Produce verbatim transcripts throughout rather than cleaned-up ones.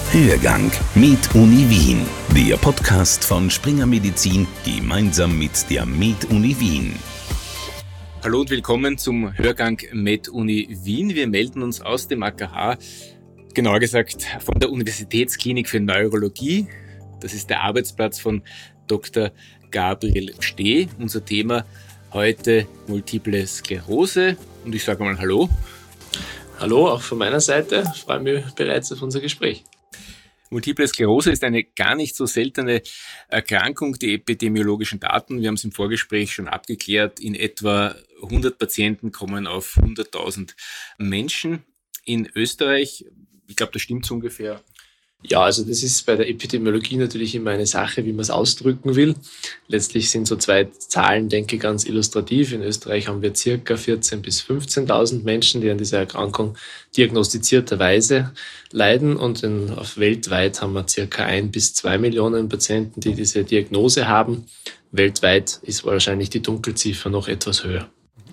Hörgang mit Uni Wien, der Podcast von Springer Medizin gemeinsam mit der Med-Uni Wien. Hallo und willkommen zum Hörgang Med-Uni Wien. Wir melden uns aus dem A K H, genauer gesagt von der Universitätsklinik für Neurologie. Das ist der Arbeitsplatz von Doktor Gabriel Steh. Unser Thema heute Multiple Sklerose. Und ich sage mal Hallo. Hallo, auch von meiner Seite. Ich freue mich bereits auf unser Gespräch. Multiple Sklerose ist eine gar nicht so seltene Erkrankung. Die epidemiologischen Daten, wir haben es im Vorgespräch schon abgeklärt, in etwa hundert Patienten kommen auf hunderttausend Menschen in Österreich. Ich glaube, das stimmt so ungefähr. Ja, also das ist bei der Epidemiologie natürlich immer eine Sache, wie man es ausdrücken will. Letztlich sind so zwei Zahlen, denke ich, ganz illustrativ. In Österreich haben wir circa vierzehntausend bis fünfzehntausend Menschen, die an dieser Erkrankung diagnostizierterweise leiden. Und in, auf weltweit haben wir circa ein bis zwei Millionen Patienten, die diese Diagnose haben. Weltweit ist wahrscheinlich die Dunkelziffer noch etwas höher.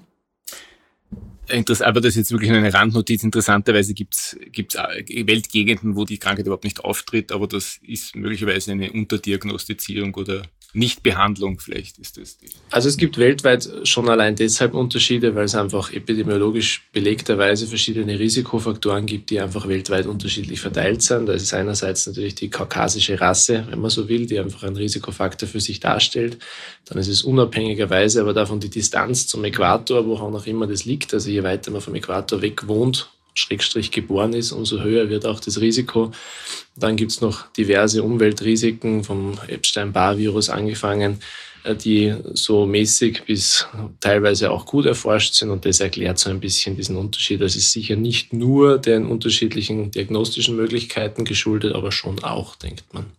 Interessant, aber das ist jetzt wirklich nur eine Randnotiz. Interessanterweise gibt es Weltgegenden, wo die Krankheit überhaupt nicht auftritt, aber das ist möglicherweise eine Unterdiagnostizierung oder Nichtbehandlung, vielleicht ist das die. Also es gibt weltweit schon allein deshalb Unterschiede, weil es einfach epidemiologisch belegterweise verschiedene Risikofaktoren gibt, die einfach weltweit unterschiedlich verteilt sind. Da ist einerseits natürlich die kaukasische Rasse, wenn man so will, die einfach einen Risikofaktor für sich darstellt. Dann ist es unabhängigerweise aber davon die Distanz zum Äquator, wo auch immer das liegt. Also je weiter man vom Äquator weg wohnt, Schrägstrich geboren ist, umso höher wird auch das Risiko. Dann gibt's noch diverse Umweltrisiken, vom Epstein-Barr-Virus angefangen, die so mäßig bis teilweise auch gut erforscht sind, und das erklärt so ein bisschen diesen Unterschied. Das ist sicher nicht nur den unterschiedlichen diagnostischen Möglichkeiten geschuldet, aber schon auch, denkt man.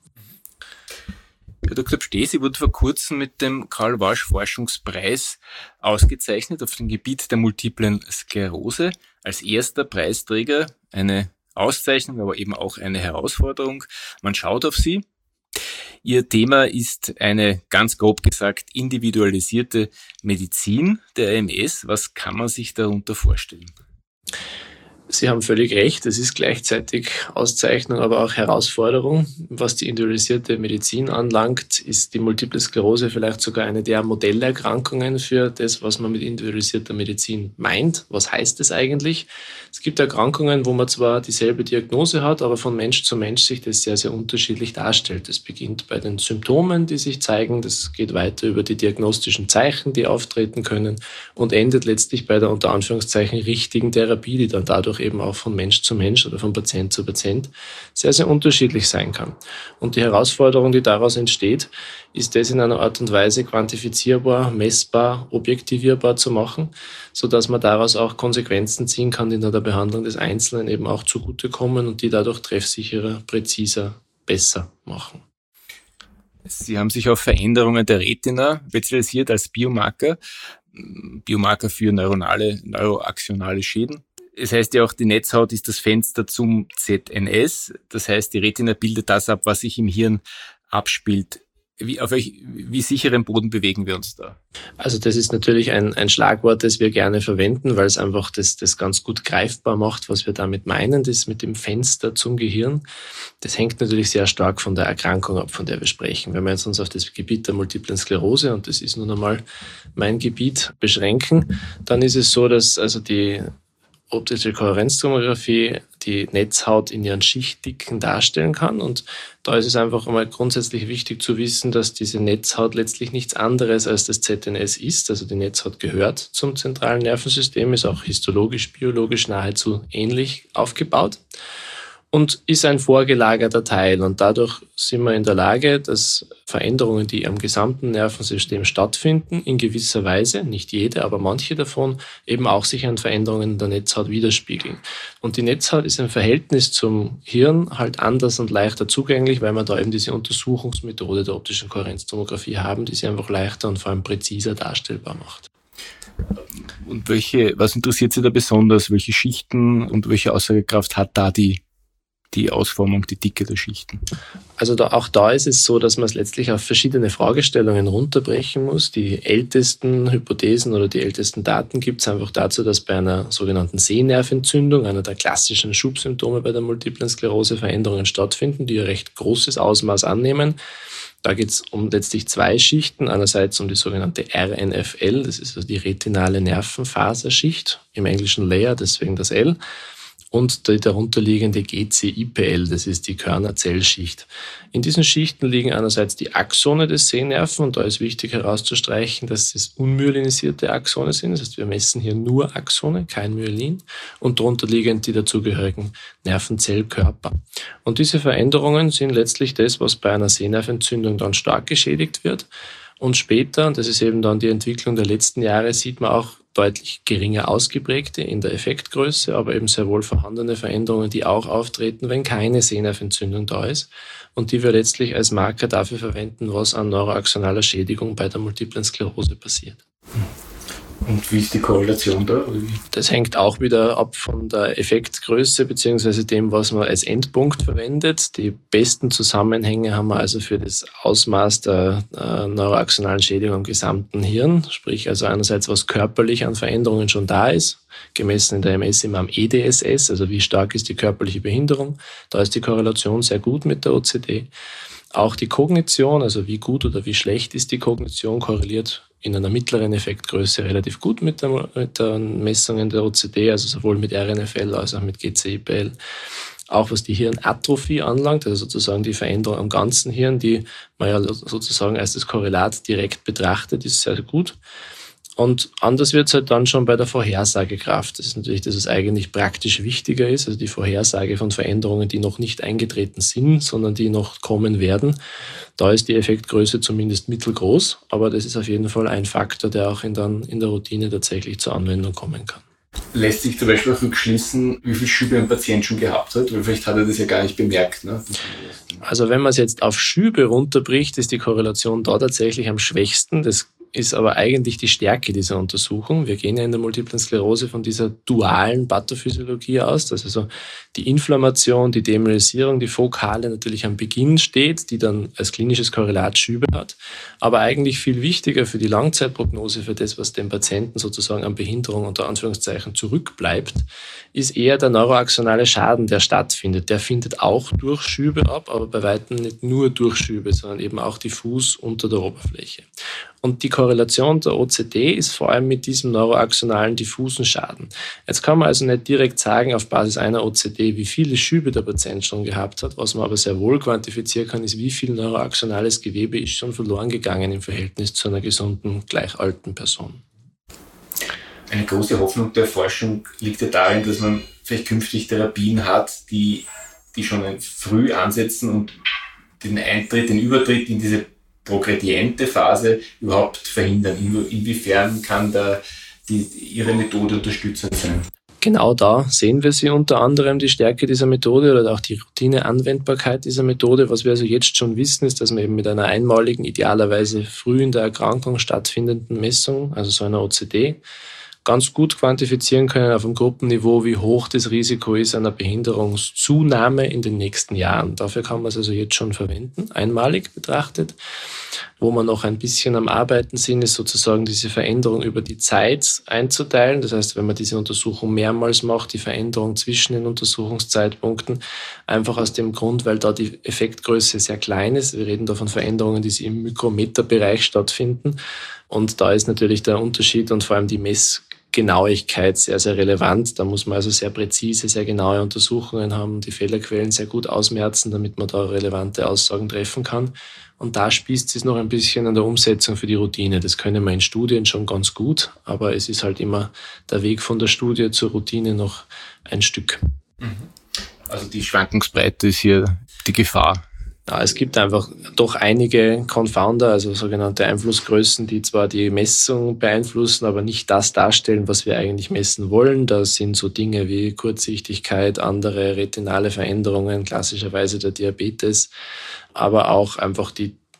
Herr Doktor Steh, Sie wurden vor kurzem mit dem Karl-Warsch-Forschungspreis ausgezeichnet auf dem Gebiet der multiplen Sklerose. Als erster Preisträger eine Auszeichnung, aber eben auch eine Herausforderung. Man schaut auf Sie. Ihr Thema ist eine, ganz grob gesagt, individualisierte Medizin der A M S. Was kann man sich darunter vorstellen? Sie haben völlig recht, es ist gleichzeitig Auszeichnung, aber auch Herausforderung. Was die individualisierte Medizin anlangt, ist die Multiple Sklerose vielleicht sogar eine der Modellerkrankungen für das, was man mit individualisierter Medizin meint. Was heißt das eigentlich? Es gibt Erkrankungen, wo man zwar dieselbe Diagnose hat, aber von Mensch zu Mensch sich das sehr, sehr unterschiedlich darstellt. Das beginnt bei den Symptomen, die sich zeigen, das geht weiter über die diagnostischen Zeichen, die auftreten können, und endet letztlich bei der unter Anführungszeichen richtigen Therapie, die dann dadurch eben auch von Mensch zu Mensch oder von Patient zu Patient sehr, sehr unterschiedlich sein kann. Und die Herausforderung, die daraus entsteht, ist das in einer Art und Weise quantifizierbar, messbar, objektivierbar zu machen, sodass man daraus auch Konsequenzen ziehen kann, die in der Behandlung des Einzelnen eben auch zugutekommen und die dadurch treffsicherer, präziser, besser machen. Sie haben sich auf Veränderungen der Retina spezialisiert als Biomarker, Biomarker für neuronale, neuroaxionale Schäden. Es heißt ja auch, die Netzhaut ist das Fenster zum Z N S. Das heißt, die Retina bildet das ab, was sich im Hirn abspielt. Wie, auf welch, wie sicheren Boden bewegen wir uns da? Also das ist natürlich ein, ein Schlagwort, das wir gerne verwenden, weil es einfach das, das ganz gut greifbar macht, was wir damit meinen, das mit dem Fenster zum Gehirn. Das hängt natürlich sehr stark von der Erkrankung ab, von der wir sprechen. Wenn wir jetzt uns auf das Gebiet der multiplen Sklerose, und das ist nun einmal mein Gebiet, beschränken, dann ist es so, dass also die optische Kohärenztomographie die Netzhaut in ihren Schichtdicken darstellen kann. Und da ist es einfach einmal grundsätzlich wichtig zu wissen, dass diese Netzhaut letztlich nichts anderes als das Z N S ist. Also die Netzhaut gehört zum zentralen Nervensystem, ist auch histologisch, biologisch nahezu ähnlich aufgebaut und ist ein vorgelagerter Teil. Und dadurch sind wir in der Lage, dass Veränderungen, die am gesamten Nervensystem stattfinden, in gewisser Weise, nicht jede, aber manche davon, eben auch sich an Veränderungen in der Netzhaut widerspiegeln. Und die Netzhaut ist im Verhältnis zum Hirn halt anders und leichter zugänglich, weil wir da eben diese Untersuchungsmethode der optischen Kohärenztomographie haben, die sie einfach leichter und vor allem präziser darstellbar macht. Und welche, was interessiert Sie da besonders? Welche Schichten und welche Aussagekraft hat da die die Ausformung, die Dicke der Schichten? Also da, auch da ist es so, dass man es letztlich auf verschiedene Fragestellungen runterbrechen muss. Die ältesten Hypothesen oder die ältesten Daten gibt es einfach dazu, dass bei einer sogenannten Sehnerventzündung, einer der klassischen Schubsymptome bei der Multiplen Sklerose, Veränderungen stattfinden, die ein recht großes Ausmaß annehmen. Da geht es um letztlich zwei Schichten. Einerseits um die sogenannte R N F L, das ist also die retinale Nervenfaserschicht, im Englischen Layer, deswegen das L. Und die darunterliegende G C I P L, das ist die Körnerzellschicht. In diesen Schichten liegen einerseits die Axone des Sehnerven, und da ist wichtig herauszustreichen, dass es unmyelinisierte Axone sind. Das heißt, wir messen hier nur Axone, kein Myelin, und darunter liegend die dazugehörigen Nervenzellkörper. Und diese Veränderungen sind letztlich das, was bei einer Sehnerventzündung dann stark geschädigt wird. Und später, und das ist eben dann die Entwicklung der letzten Jahre, sieht man auch deutlich geringer ausgeprägte in der Effektgröße, aber eben sehr wohl vorhandene Veränderungen, die auch auftreten, wenn keine Sehnerventzündung da ist und die wir letztlich als Marker dafür verwenden, was an neuroaxonaler Schädigung bei der Multiplen Sklerose passiert. Und wie ist die Korrelation da? Das hängt auch wieder ab von der Effektgröße beziehungsweise dem, was man als Endpunkt verwendet. Die besten Zusammenhänge haben wir also für das Ausmaß der äh, neuroaxonalen Schädigung am gesamten Hirn. Sprich also einerseits, was körperlich an Veränderungen schon da ist, gemessen in der M S immer am E D S S, also wie stark ist die körperliche Behinderung. Da ist die Korrelation sehr gut mit der O C D. Auch die Kognition, also wie gut oder wie schlecht ist die Kognition, korreliert in einer mittleren Effektgröße relativ gut mit, der, mit den Messungen der O C D, also sowohl mit R N F L als auch mit G C I P L. Auch was die Hirnatrophie anlangt, also sozusagen die Veränderung am ganzen Hirn, die man ja sozusagen als das Korrelat direkt betrachtet, ist sehr gut. Und anders wird es halt dann schon bei der Vorhersagekraft. Das ist natürlich das, was eigentlich praktisch wichtiger ist, also die Vorhersage von Veränderungen, die noch nicht eingetreten sind, sondern die noch kommen werden. Da ist die Effektgröße zumindest mittelgroß, aber das ist auf jeden Fall ein Faktor, der auch in, dann in der Routine tatsächlich zur Anwendung kommen kann. Lässt sich zum Beispiel auch rückschließen, wie viel Schübe ein Patient schon gehabt hat? Weil vielleicht hat er das ja gar nicht bemerkt. Ne? Also wenn man es jetzt auf Schübe runterbricht, ist die Korrelation da tatsächlich am schwächsten. Das ist aber eigentlich die Stärke dieser Untersuchung. Wir gehen ja in der Multiplen Sklerose von dieser dualen Pathophysiologie aus, dass also die Inflammation, die Demyelisierung, die fokale natürlich am Beginn steht, die dann als klinisches Korrelat Schübe hat. Aber eigentlich viel wichtiger für die Langzeitprognose, für das, was dem Patienten sozusagen an Behinderung unter Anführungszeichen zurückbleibt, ist eher der neuroaxonale Schaden, der stattfindet. Der findet auch durch Schübe ab, aber bei weitem nicht nur durch Schübe, sondern eben auch diffus unter der Oberfläche. Und die Korrelation der O C D ist vor allem mit diesem neuroaxonalen diffusen Schaden. Jetzt kann man also nicht direkt sagen, auf Basis einer O C D, wie viele Schübe der Patient schon gehabt hat. Was man aber sehr wohl quantifizieren kann, ist, wie viel neuroaxonales Gewebe ist schon verloren gegangen im Verhältnis zu einer gesunden, gleich alten Person. Eine große Hoffnung der Forschung liegt ja darin, dass man vielleicht künftig Therapien hat, die, die schon früh ansetzen und den Eintritt, den Übertritt in diese progrediente Phase überhaupt verhindern. Inwiefern kann da die, Ihre Methode unterstützend sein? Genau da sehen wir sie unter anderem, die Stärke dieser Methode oder auch die Routineanwendbarkeit dieser Methode. Was wir also jetzt schon wissen, ist, dass man eben mit einer einmaligen, idealerweise früh in der Erkrankung stattfindenden Messung, also so einer O C D, ganz gut quantifizieren können auf einem Gruppenniveau, wie hoch das Risiko ist einer Behinderungszunahme in den nächsten Jahren. Dafür kann man es also jetzt schon verwenden, einmalig betrachtet. Wo wir noch ein bisschen am Arbeiten sind, ist sozusagen diese Veränderung über die Zeit einzuteilen. Das heißt, wenn man diese Untersuchung mehrmals macht, die Veränderung zwischen den Untersuchungszeitpunkten, einfach aus dem Grund, weil da die Effektgröße sehr klein ist. Wir reden da von Veränderungen, die im Mikrometerbereich stattfinden. Und da ist natürlich der Unterschied und vor allem die Messgenauigkeit sehr, sehr relevant. Da muss man also sehr präzise, sehr genaue Untersuchungen haben, die Fehlerquellen sehr gut ausmerzen, damit man da relevante Aussagen treffen kann. Und da spießt es noch ein bisschen an der Umsetzung für die Routine. Das können wir in Studien schon ganz gut, aber es ist halt immer der Weg von der Studie zur Routine noch ein Stück. Also die Schwankungsbreite ist hier die Gefahr. Ja, es gibt einfach doch einige Confounder, also sogenannte Einflussgrößen, die zwar die Messung beeinflussen, aber nicht das darstellen, was wir eigentlich messen wollen. Das sind so Dinge wie Kurzsichtigkeit, andere retinale Veränderungen, klassischerweise der Diabetes, aber auch einfach die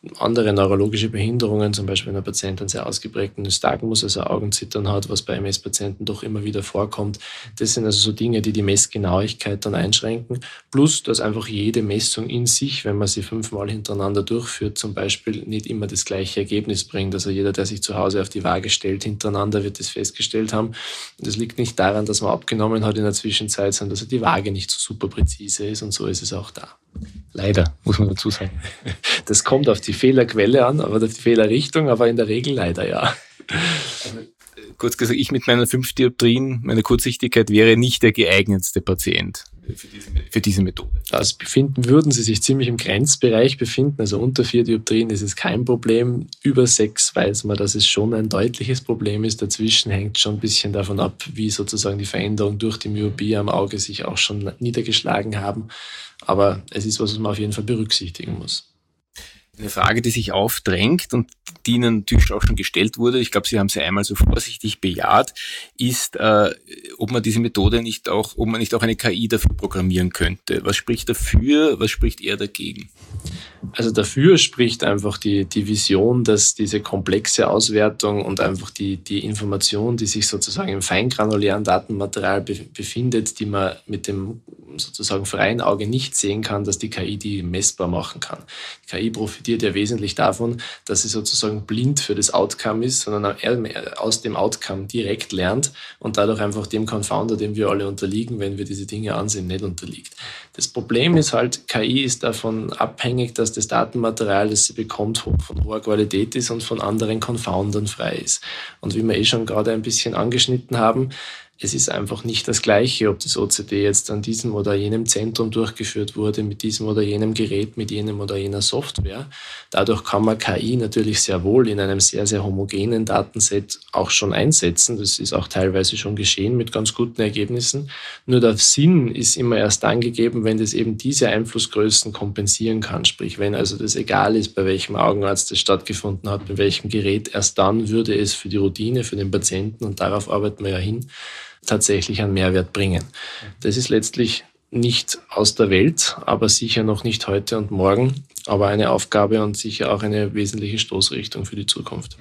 andere neurologische Behinderungen, zum Beispiel wenn ein Patient einen sehr ausgeprägten Nystagmus, also Augenzittern hat, was bei M S-Patienten doch immer wieder vorkommt. Das sind also so Dinge, die die Messgenauigkeit dann einschränken. Plus, dass einfach jede Messung in sich, wenn man sie fünfmal hintereinander durchführt, zum Beispiel nicht immer das gleiche Ergebnis bringt. Also jeder, der sich zu Hause auf die Waage stellt, hintereinander wird das festgestellt haben. Das liegt nicht daran, dass man abgenommen hat in der Zwischenzeit, sondern dass die Waage nicht so super präzise ist, und so ist es auch da. Leider, muss man dazu sagen. Das kommt auf die Fehlerquelle an, aber auf die Fehlerrichtung, aber in der Regel leider ja. Also, kurz gesagt, ich mit meinen fünf Dioptrien, meiner Kurzsichtigkeit, wäre nicht der geeignetste Patient für diese, für diese Methode. Also befinden, würden Sie sich ziemlich im Grenzbereich befinden, also unter vier Dioptrien ist es kein Problem. Über sechs weiß man, dass es schon ein deutliches Problem ist. Dazwischen hängt schon ein bisschen davon ab, wie sozusagen die Veränderungen durch die Myopie am Auge sich auch schon niedergeschlagen haben. Aber es ist was, was man auf jeden Fall berücksichtigen muss. Eine Frage, die sich aufdrängt und die Ihnen natürlich auch schon gestellt wurde, ich glaube, Sie haben sie einmal so vorsichtig bejaht, ist, äh, ob man diese Methode nicht auch, ob man nicht auch eine K I dafür programmieren könnte. Was spricht dafür, was spricht eher dagegen? Also dafür spricht einfach die, die Vision, dass diese komplexe Auswertung und einfach die, die Information, die sich sozusagen im feingranulären Datenmaterial be, befindet, die man mit dem sozusagen freien Auge nicht sehen kann, dass die K I die messbar machen kann. Die K I profitiert ja wesentlich davon, dass sie sozusagen blind für das Outcome ist, sondern aus dem Outcome direkt lernt und dadurch einfach dem Confounder, dem wir alle unterliegen, wenn wir diese Dinge ansehen, nicht unterliegt. Das Problem ist halt, K I ist davon abhängig, dass das Datenmaterial, das sie bekommt, von hoher Qualität ist und von anderen Confoundern frei ist. Und wie wir eh schon gerade ein bisschen angeschnitten haben, es ist einfach nicht das Gleiche, ob das O C T jetzt an diesem oder jenem Zentrum durchgeführt wurde, mit diesem oder jenem Gerät, mit jenem oder jener Software. Dadurch kann man K I natürlich sehr wohl in einem sehr, sehr homogenen Datenset auch schon einsetzen. Das ist auch teilweise schon geschehen mit ganz guten Ergebnissen. Nur der Sinn ist immer erst dann gegeben, wenn das eben diese Einflussgrößen kompensieren kann. Sprich, wenn also das egal ist, bei welchem Augenarzt das stattgefunden hat, mit welchem Gerät, erst dann würde es für die Routine, für den Patienten, und darauf arbeiten wir ja hin, tatsächlich einen Mehrwert bringen. Das ist letztlich nicht aus der Welt, aber sicher noch nicht heute und morgen, aber eine Aufgabe und sicher auch eine wesentliche Stoßrichtung für die Zukunft.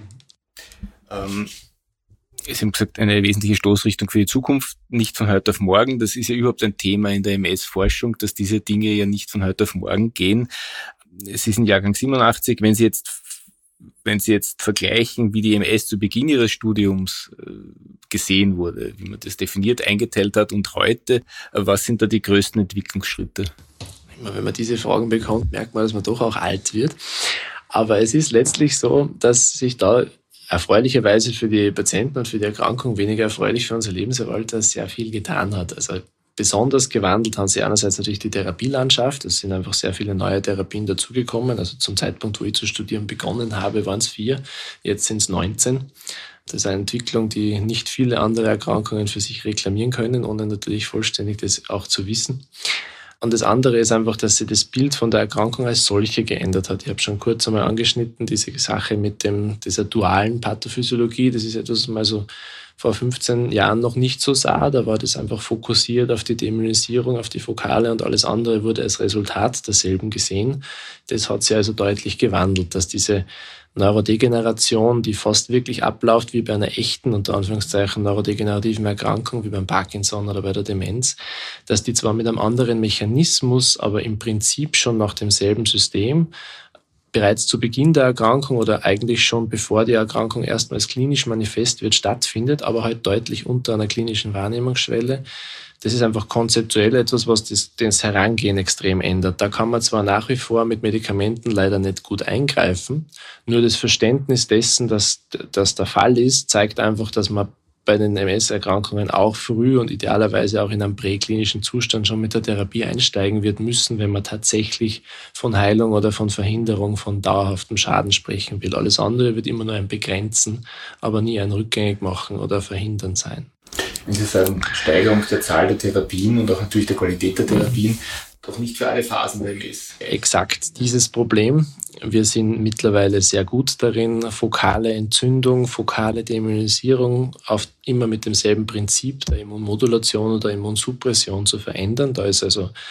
Ähm, Sie haben gesagt, eine wesentliche Stoßrichtung für die Zukunft, nicht von heute auf morgen. Das ist ja überhaupt ein Thema in der M S-Forschung, dass diese Dinge ja nicht von heute auf morgen gehen. Sie sind Jahrgang siebenundachtzig, wenn Sie jetzt Wenn Sie jetzt vergleichen, wie die M S zu Beginn Ihres Studiums äh, gesehen wurde, wie man das definiert, eingeteilt hat und heute, äh, was sind da die größten Entwicklungsschritte? Wenn man diese Fragen bekommt, merkt man, dass man doch auch alt wird. Aber es ist letztlich so, dass sich da erfreulicherweise für die Patienten und für die Erkrankung, weniger erfreulich für unser Lebenserwalter, sehr viel getan hat. Also besonders gewandelt haben sie einerseits natürlich die Therapielandschaft. Es sind einfach sehr viele neue Therapien dazugekommen. Also zum Zeitpunkt, wo ich zu studieren begonnen habe, waren es vier. Jetzt sind es neunzehn. Das ist eine Entwicklung, die nicht viele andere Erkrankungen für sich reklamieren können, ohne natürlich vollständig das auch zu wissen. Und das andere ist einfach, dass sich das Bild von der Erkrankung als solche geändert hat. Ich habe schon kurz einmal angeschnitten, diese Sache mit dem, dieser dualen Pathophysiologie. Das ist etwas, was man so vor fünfzehn Jahren noch nicht so sah. Da war das einfach fokussiert auf die Demyelisierung, auf die Fokale, und alles andere wurde als Resultat derselben gesehen. Das hat sich also deutlich gewandelt, dass diese Neurodegeneration, die fast wirklich abläuft wie bei einer echten, unter Anführungszeichen, neurodegenerativen Erkrankung, wie beim Parkinson oder bei der Demenz, dass die zwar mit einem anderen Mechanismus, aber im Prinzip schon nach demselben System bereits zu Beginn der Erkrankung oder eigentlich schon bevor die Erkrankung erstmals klinisch manifest wird, stattfindet, aber halt deutlich unter einer klinischen Wahrnehmungsschwelle. Das ist einfach konzeptuell etwas, was das, das Herangehen extrem ändert. Da kann man zwar nach wie vor mit Medikamenten leider nicht gut eingreifen, nur das Verständnis dessen, dass das der Fall ist, zeigt einfach, dass man bei den M S-Erkrankungen auch früh und idealerweise auch in einem präklinischen Zustand schon mit der Therapie einsteigen wird müssen, wenn man tatsächlich von Heilung oder von Verhinderung von dauerhaftem Schaden sprechen will. Alles andere wird immer nur ein Begrenzen, aber nie ein Rückgängig machen oder Verhindern sein. Wenn Sie sagen, Steigerung der Zahl der Therapien und auch natürlich der Qualität der Therapien, doch nicht für alle Phasen der M S. Exakt dieses Problem. Wir sind mittlerweile sehr gut darin, fokale Entzündung, fokale Demyelisierung auf immer mit demselben Prinzip der Immunmodulation oder Immunsuppression zu verändern. Da ist also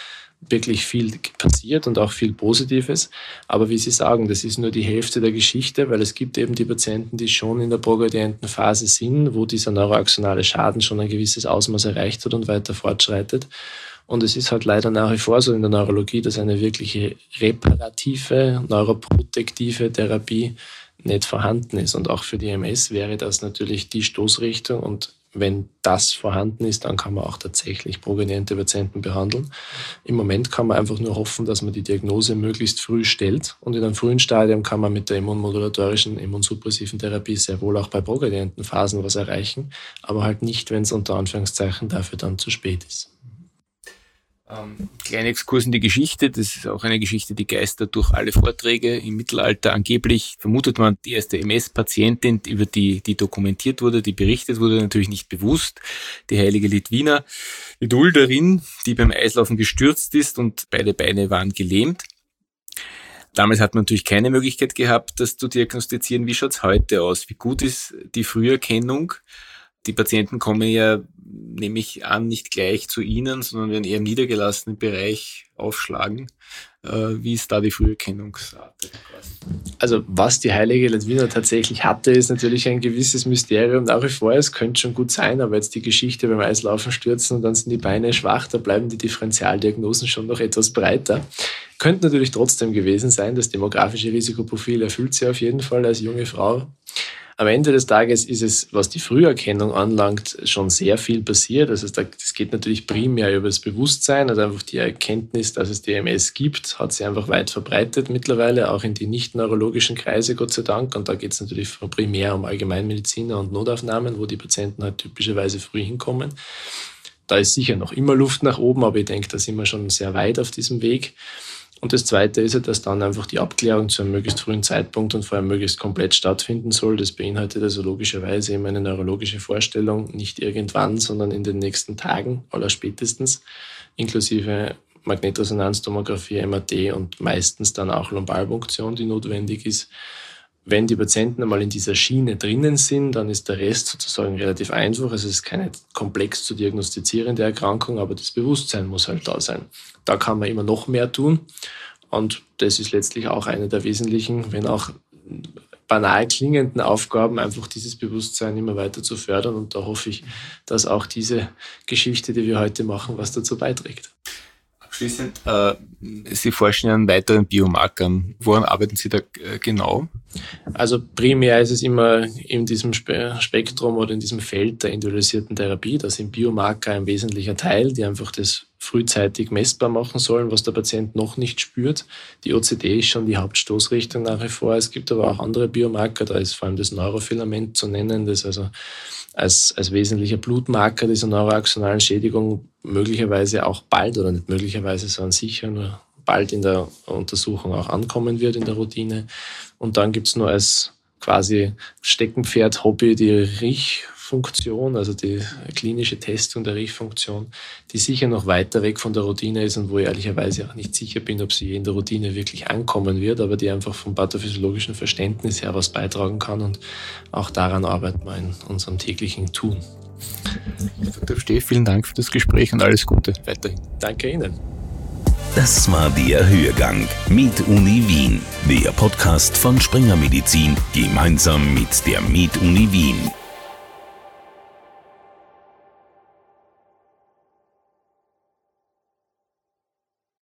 wirklich viel passiert und auch viel Positives. Aber wie Sie sagen, das ist nur die Hälfte der Geschichte, weil es gibt eben die Patienten, die schon in der progredienten Phase sind, wo dieser neuroaxonale Schaden schon ein gewisses Ausmaß erreicht hat und weiter fortschreitet. Und es ist halt leider nach wie vor so in der Neurologie, dass eine wirkliche reparative, neuroprotektive Therapie nicht vorhanden ist. Und auch für die M S wäre das natürlich die Stoßrichtung. Und wenn das vorhanden ist, dann kann man auch tatsächlich progrediente Patienten behandeln. Im Moment kann man einfach nur hoffen, dass man die Diagnose möglichst früh stellt. Und in einem frühen Stadium kann man mit der immunmodulatorischen, immunsuppressiven Therapie sehr wohl auch bei progredienten Phasen was erreichen, aber halt nicht, wenn es unter Anführungszeichen dafür dann zu spät ist. Ähm, kleiner Exkurs in die Geschichte, das ist auch eine Geschichte, die geistert durch alle Vorträge. Im Mittelalter angeblich vermutet man die erste M S-Patientin, über die, die dokumentiert wurde, die berichtet wurde, natürlich nicht bewusst. Die heilige Litwina Lidulderin, die beim Eislaufen gestürzt ist und beide Beine waren gelähmt. Damals hat man natürlich keine Möglichkeit gehabt, das zu diagnostizieren. Wie schaut's heute aus? Wie gut ist die Früherkennung? Die Patienten kommen ja, nehme ich an, nicht gleich zu Ihnen, sondern werden eher im niedergelassenen Bereich aufschlagen. Wie ist da die Früherkennungsrate? Also was die heilige Litwina tatsächlich hatte, ist natürlich ein gewisses Mysterium nach wie vor. Es könnte schon gut sein, aber jetzt die Geschichte beim Eislaufen stürzen und dann sind die Beine schwach, da bleiben die Differentialdiagnosen schon noch etwas breiter. Könnte natürlich trotzdem gewesen sein, das demografische Risikoprofil erfüllt sie auf jeden Fall als junge Frau. Am Ende des Tages ist es, was die Früherkennung anlangt, schon sehr viel passiert. Also das geht natürlich primär über das Bewusstsein, also einfach die Erkenntnis, dass es die M S gibt, hat sich einfach weit verbreitet mittlerweile, auch in die nicht-neurologischen Kreise, Gott sei Dank. Und da geht es natürlich primär um Allgemeinmediziner und Notaufnahmen, wo die Patienten halt typischerweise früh hinkommen. Da ist sicher noch immer Luft nach oben, aber ich denke, da sind wir schon sehr weit auf diesem Weg. Und das Zweite ist ja, dass dann einfach die Abklärung zu einem möglichst frühen Zeitpunkt und vor allem möglichst komplett stattfinden soll. Das beinhaltet also logischerweise eben eine neurologische Vorstellung, nicht irgendwann, sondern in den nächsten Tagen, allerspätestens, inklusive Magnetresonanztomographie, M R T und meistens dann auch Lumbalpunktion, die notwendig ist. Wenn die Patienten einmal in dieser Schiene drinnen sind, dann ist der Rest sozusagen relativ einfach. Also es ist keine komplex zu diagnostizierende Erkrankung, aber das Bewusstsein muss halt da sein. Da kann man immer noch mehr tun und das ist letztlich auch eine der wesentlichen, wenn auch banal klingenden Aufgaben, einfach dieses Bewusstsein immer weiter zu fördern und da hoffe ich, dass auch diese Geschichte, die wir heute machen, was dazu beiträgt. Abschließend, äh, Sie forschen ja an weiteren Biomarkern. Woran arbeiten Sie da äh, genau? Also primär ist es immer in diesem Spe- Spektrum oder in diesem Feld der individualisierten Therapie. Da sind Biomarker ein wesentlicher Teil, die einfach das frühzeitig messbar machen sollen, was der Patient noch nicht spürt. Die O C D ist schon die Hauptstoßrichtung nach wie vor. Es gibt aber auch andere Biomarker, da ist vor allem das Neurofilament zu nennen, das also als, als wesentlicher Blutmarker dieser neuroaxonalen Schädigung möglicherweise auch bald oder nicht möglicherweise, sondern sicher nur bald in der Untersuchung auch ankommen wird in der Routine. Und dann gibt's nur als quasi Steckenpferd-Hobby die Riechfunktion, also die klinische Testung der Riechfunktion, die sicher noch weiter weg von der Routine ist und wo ich ehrlicherweise auch nicht sicher bin, ob sie je in der Routine wirklich ankommen wird, aber die einfach vom pathophysiologischen Verständnis her was beitragen kann und auch daran arbeiten wir in unserem täglichen Tun. Doktor Steh, vielen Dank für das Gespräch und alles Gute weiterhin. Danke Ihnen. Das war der Hörgang mit Uni Wien, der Podcast von Springer Medizin gemeinsam mit der Med Uni Wien.